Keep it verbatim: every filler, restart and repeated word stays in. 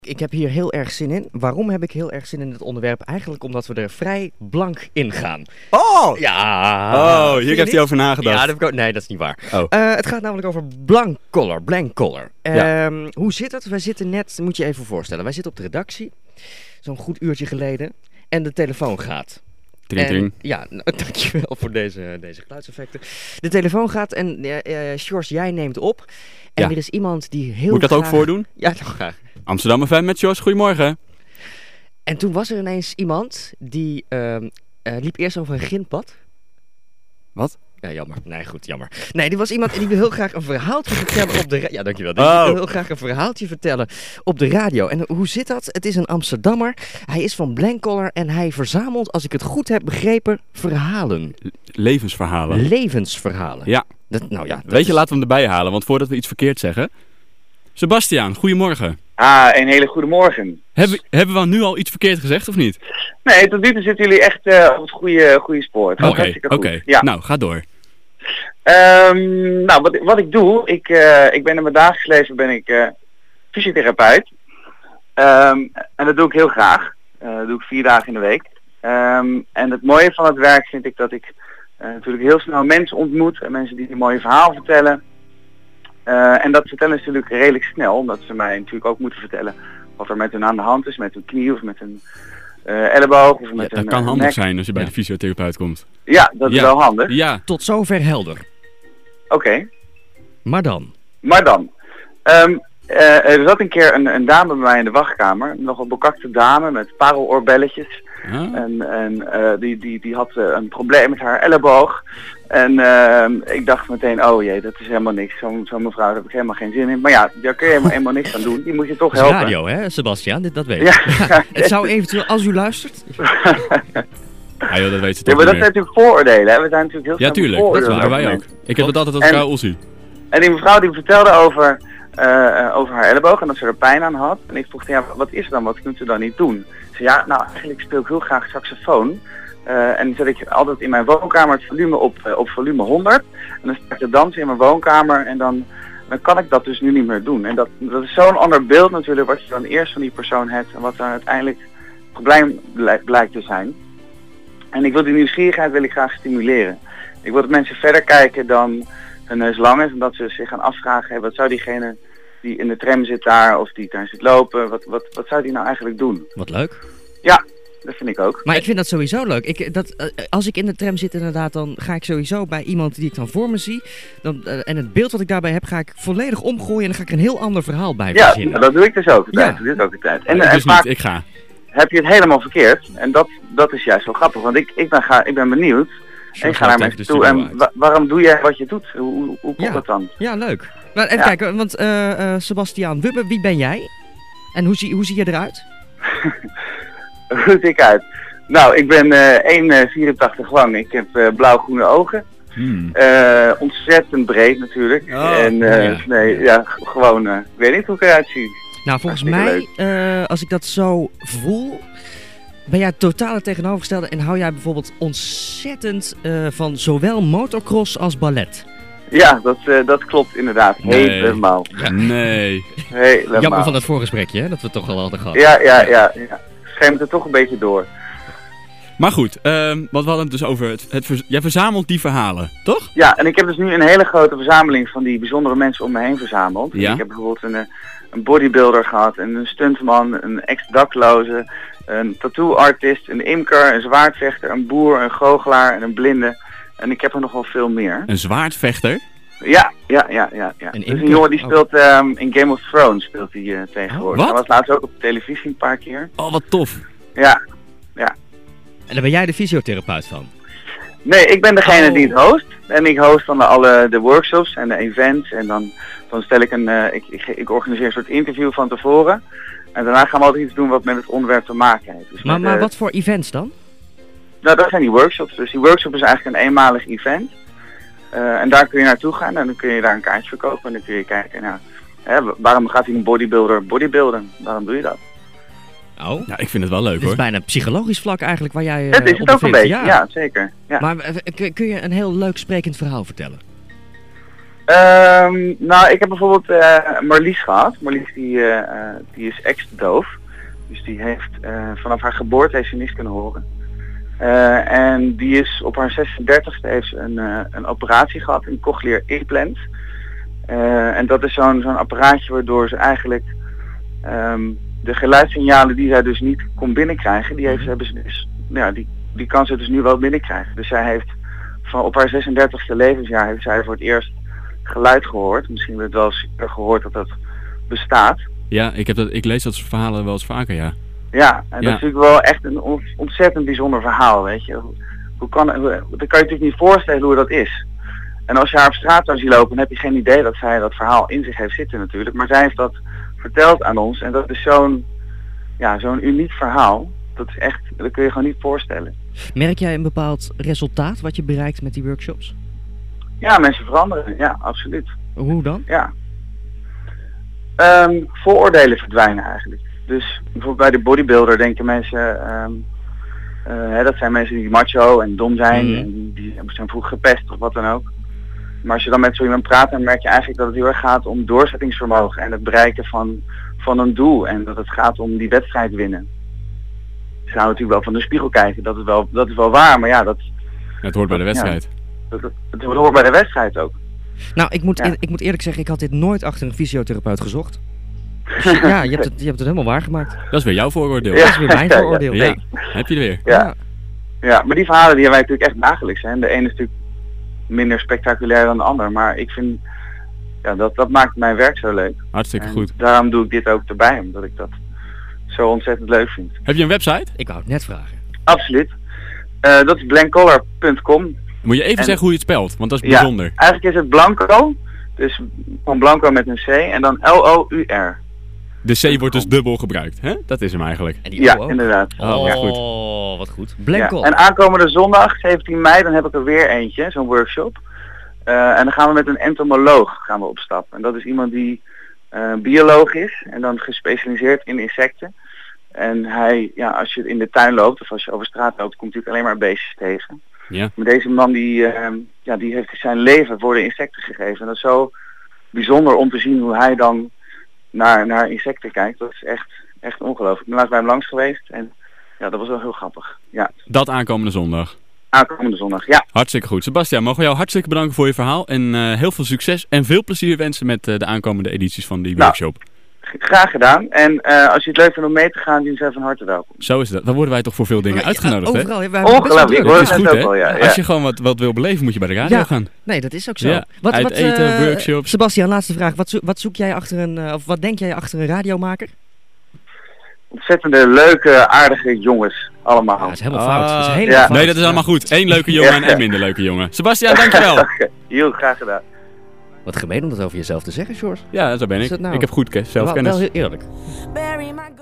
Ik heb hier heel erg zin in. Waarom heb ik heel erg zin in het onderwerp? Eigenlijk omdat we er vrij blank in gaan. Oh! Ja! Oh, hier heeft hij over nagedacht. Ja, dat heb ik ook... Nee, dat is niet waar. Oh. Uh, het gaat namelijk over blank collar, blank collar. Ja. Um, hoe zit het? Wij zitten net, moet je even voorstellen, wij zitten op de redactie, zo'n goed uurtje geleden, en de telefoon gaat. Tring, En, tring. ja, nou, dankjewel voor deze, deze geluidseffecten. De telefoon gaat en uh, uh, Sjors, jij neemt op. En Ja. er is iemand die heel Moet ik dat ook graag... voordoen? Ja, nog graag. Amsterdam F M met Jos, goedemorgen. En toen was er ineens iemand die uh, uh, liep eerst over een grindpad. Wat? Ja, jammer. Nee, goed, jammer. Nee, die was iemand die wil heel graag een verhaaltje vertellen op de radio. Ja, dankjewel. Die Oh. wil heel graag een verhaaltje vertellen op de radio. En hoe zit dat? Het is een Amsterdammer. Hij is van blank collar en hij verzamelt, als ik het goed heb begrepen, verhalen. Levensverhalen. Levensverhalen. Ja. Dat, nou ja, dat Weet je, is- laten we hem erbij halen, want voordat we iets verkeerd zeggen. Sebastiaan, goedemorgen. Ah, een hele goede morgen. Hebben, hebben we nu al iets verkeerd gezegd of niet? Nee, tot nu toe zitten jullie echt eh, op het goede, goede spoor. Het gaat Oké, hartstikke oké. goed. Ja. Nou, ga door. Ehm, nou, wat, wat ik doe, ik, eh, ik ben in mijn dagelijks leven ben ik eh, fysiotherapeut. Ehm, en dat doe ik heel graag. Eh, dat doe ik vier dagen in de week. Ehm, en het mooie van het werk vind ik dat ik eh, natuurlijk heel snel mensen ontmoet. En mensen die een mooie verhaal vertellen. Eh, en dat vertellen ze natuurlijk redelijk snel, omdat ze mij natuurlijk ook moeten vertellen wat er met hun aan de hand is, met hun knie of met hun eh, elleboog of Ja, met dat hun kan eh, handig nek. zijn als je bij Ja. de fysiotherapeut komt. Ja, dat is Ja. wel handig. Ja, Tot zover helder. Oké, Maar dan. maar dan. Ehm, eh, er zat een keer een, een dame bij mij in de wachtkamer, nog een bekakte dame met pareloorbelletjes. ah, En, en eh, die, die, die had eh, een probleem met haar elleboog. En ehm, ik dacht meteen, oh jee, dat is helemaal niks. Zo'n zo'n mevrouw, daar heb ik helemaal geen zin in. Maar ja, daar kun je helemaal, helemaal niks aan doen. Die moet je toch Dat is helpen. radio, hè, Sebastiaan? Dit, dat weet Ja. ik. Het zou eventueel, als u luistert... ah, joh, dat weet ze Ja, toch maar niet dat zijn meer. natuurlijk vooroordelen. Hè? We zijn natuurlijk heel Ja, snel tuurlijk. Dat bevooroordeeld waren over wij ook. mensen. Ik heb het altijd als En- vrouw Ossie. En die mevrouw die vertelde over, eh, eh, over haar elleboog en dat ze er pijn aan had. En ik vroeg, ja, wat is er dan? Wat kunt u dan niet doen? Ze zei, ja, nou eigenlijk speel ik heel graag saxofoon. Eh, en dan zet ik altijd in mijn woonkamer het volume op, eh, op volume honderd. En dan sta ik te dansen in mijn woonkamer en dan, dan kan ik dat dus nu niet meer doen. En dat, dat is zo'n ander beeld natuurlijk wat je dan eerst van die persoon hebt en wat dan uiteindelijk het probleem blijk- blijkt te zijn. En ik wil die nieuwsgierigheid wil ik graag stimuleren. Ik wil dat mensen verder kijken dan hun neus lang is en dat ze zich gaan afvragen, hey, wat zou diegene die in de tram zit daar of die daar zit lopen, wat, wat, wat zou die nou eigenlijk doen? Wat leuk. Dat vind ik ook. Maar ik vind dat sowieso leuk. Ik, dat, uh, als ik in de tram zit inderdaad, dan ga ik sowieso bij iemand die ik dan voor me zie. Dan, uh, en het beeld wat ik daarbij heb, ga ik volledig omgooien en dan ga ik er een heel ander verhaal bij Ja, verzinnen. dat doe ik dus ook altijd. Ja. Dat doe ik ook altijd. En, Ik en dus vaak niet, ik ga. heb je het helemaal verkeerd. En dat, dat is juist zo grappig. Want ik, ik, ben, ga, ik ben benieuwd. En ik ga naar mensen toe. En wa- waarom doe jij wat je doet? Hoe, hoe, hoe komt Ja. dat dan? Ja, leuk. Nou, even Ja. kijken, want uh, uh, Sebastiaan Wubbe, wie ben jij? En hoe zie, hoe zie je eruit? Hoe zie ik uit? Nou, ik ben eh één komma vierentachtig lang. Ik heb eh, blauw-groene ogen. Hmm. Eh, ontzettend breed natuurlijk. Oh, en eh, ja. nee, ja, g- gewoon, eh, ik weet niet hoe ik eruit zie. Nou, volgens Hartstikke mij, uh, als ik dat zo voel, ben jij het totale tegenovergestelde en hou jij bijvoorbeeld ontzettend uh, van zowel motocross als ballet. Ja, dat, eh, dat klopt inderdaad. Nee. Helemaal. Nee. Helemaal. Jammer van het voorgesprekje, hè, dat we het toch al hadden gehad. Ja, ja, ja. ja. Schemt er toch een beetje door. Maar goed, ehm, want we hadden het dus over het, het verz- jij verzamelt die verhalen, toch? Ja, en ik heb dus nu een hele grote verzameling van die bijzondere mensen om me heen verzameld. Ja. Ik heb bijvoorbeeld een, eh, een bodybuilder gehad, en een stuntman, een ex-dakloze, een tattoo-artist, een imker, een zwaardvechter, een boer, een goochelaar en een blinde. En ik heb er nog wel veel meer. Een zwaardvechter. Ja, ja, ja, ja. ja. Een Dus imker? een jongen die Oh. speelt ehm, in Game of Thrones speelt hij eh, tegenwoordig. wat? Hij was laatst ook op televisie een paar keer. Oh, wat tof. Ja. En daar ben jij de fysiotherapeut van. Nee, ik ben degene Oh. die het host. En ik host dan de, alle de workshops en de events. En dan, dan stel ik een, uh, ik, ik, ik organiseer een soort interview van tevoren. En daarna gaan we altijd iets doen wat met het onderwerp te maken heeft. Dus Maar, met, maar uh, wat voor events dan? Nou, dat zijn die workshops. Dus die workshop is eigenlijk een eenmalig event. Uh, en daar kun je naartoe gaan en dan kun je daar een kaartje verkopen. En dan kun je kijken, nou, hè, waarom gaat hij een bodybuilder bodybuilden? Waarom doe je dat? Oh, Ja, ik vind het wel leuk dit is hoor. bijna psychologisch vlak eigenlijk waar jij uh, Het is het op ook een bevindt. beetje, ja, zeker. Ja. Maar uh, kun- kun je een heel leuk sprekend verhaal vertellen? Um, nou, ik heb bijvoorbeeld uh, Marlies gehad. Marlies die, uh, uh, die is ex-doof. Dus die heeft uh, vanaf haar geboorte heeft ze niets kunnen horen. Uh, en die is op haar zesendertigste heeft ze een, uh, een operatie gehad, een cochlear implant. Uh, en dat is zo'n zo'n apparaatje waardoor ze eigenlijk um, de geluidssignalen die zij dus niet kon binnenkrijgen, die, heeft, hebben ze dus, ja, die, die kan ze dus nu wel binnenkrijgen. Dus zij heeft van op haar zesendertigste levensjaar heeft zij voor het eerst geluid gehoord. Misschien heb je het wel eens gehoord dat dat bestaat. Ja, ik, heb dat, ik lees dat soort verhalen wel eens vaker, ja. Ja, en ja. dat is natuurlijk wel echt een on- ontzettend bijzonder verhaal, weet je. Hoe, hoe kan, hoe, dan kan je natuurlijk niet voorstellen hoe dat is. En als je haar op straat zou zien lopen, dan heb je geen idee dat zij dat verhaal in zich heeft zitten natuurlijk. Maar zij heeft dat verteld aan ons en dat is zo'n, ja, zo'n uniek verhaal. Dat is echt, dat kun je gewoon niet voorstellen. Merk jij een bepaald resultaat wat je bereikt met die workshops? Ja, mensen veranderen, ja, absoluut. Hoe dan? Ja. Um, vooroordelen verdwijnen eigenlijk. Dus bijvoorbeeld bij de bodybuilder denken mensen, um, uh, hè, dat zijn mensen die macho en dom zijn mm. en die, die zijn vroeg gepest of wat dan ook. Maar als je dan met zo iemand praat, dan merk je eigenlijk dat het heel erg gaat om doorzettingsvermogen en het bereiken van, van een doel. En dat het gaat om die wedstrijd winnen. Ze zouden natuurlijk wel van de spiegel kijken, dat is wel, dat is wel waar, maar ja, dat... Het hoort bij de wedstrijd. Ja, dat, het hoort bij de wedstrijd ook. Nou, ik moet, ja. eer, ik moet eerlijk zeggen, ik had dit nooit achter een fysiotherapeut gezocht. Dus ja, je hebt, het, je hebt het helemaal waargemaakt. Dat is weer jouw vooroordeel. Ja. Dat is weer mijn vooroordeel. Ja, ja. Heb je er weer. Ja. Ja. ja, maar die verhalen die hebben wij natuurlijk echt dagelijks. Hè. De ene is natuurlijk minder spectaculair dan de ander, maar ik vind, ja, dat, dat maakt mijn werk zo leuk. Hartstikke en goed. Daarom doe ik dit ook erbij, omdat ik dat zo ontzettend leuk vind. Heb je een website? Ik wou het net vragen. Absoluut. Uh, dat is blankcolor punt com. Moet je even en, zeggen hoe je het spelt, want dat is bijzonder. Ja, eigenlijk is het Blanco, dus van Blanco met een C en dan L O U R. De C wordt dus dubbel gebruikt, hè? Dat is hem eigenlijk. En die ja, O ook? inderdaad. Oh, ja. goed. Wat goed. Blanco. Ja. En aankomende zondag, zeventien mei, dan heb ik er weer eentje, zo'n workshop. Uh, en dan gaan we met een entomoloog gaan we op stap. En dat is iemand die uh, bioloog is en dan gespecialiseerd in insecten. En hij, ja, als je in de tuin loopt of als je over straat loopt, komt natuurlijk alleen maar beestjes tegen. Ja. Maar deze man die, uh, ja, die heeft zijn leven voor de insecten gegeven. En dat is zo bijzonder om te zien hoe hij dan naar, naar insecten kijkt. Dat is echt, echt ongelooflijk. Ik ben laatst bij hem langs geweest en ja, dat was wel heel grappig. Ja. Dat aankomende zondag. Aankomende zondag, ja. Hartstikke goed. Sebastiaan, mogen we jou hartstikke bedanken voor je verhaal. En uh, heel veel succes en veel plezier wensen met uh, de aankomende edities van die workshop. Nou, graag gedaan. En uh, als je het leuk vindt om mee te gaan, die zijn van harte welkom. Zo is het. Dan worden wij toch voor veel dingen ja, uitgenodigd, overal, hè? Overal. Ongelooflijk. Ik hoor het is het goed, ook hè? wel, ja. Als je gewoon wat, wat wil beleven, moet je bij de radio ja. gaan. Nee, dat is ook zo. Ja. Wat, Uit wat, eten, uh, workshops. Sebastiaan, laatste vraag. Wat, zo, wat zoek jij achter een, uh, of wat denk jij achter een radiomaker? Ontzettende leuke, aardige jongens. Allemaal. Ja, dat is helemaal Ah, fout. Dat is helemaal ja. fout. Nee, dat is allemaal goed. Eén leuke jongen en één minder leuke jongen. Sebastiaan, dankjewel. Heel graag gedaan. Wat gemeen om dat over jezelf te zeggen, George. Ja, zo ben Is ik. dat nou? Ik heb goed Wel, zelfkennis. wel heel eerlijk.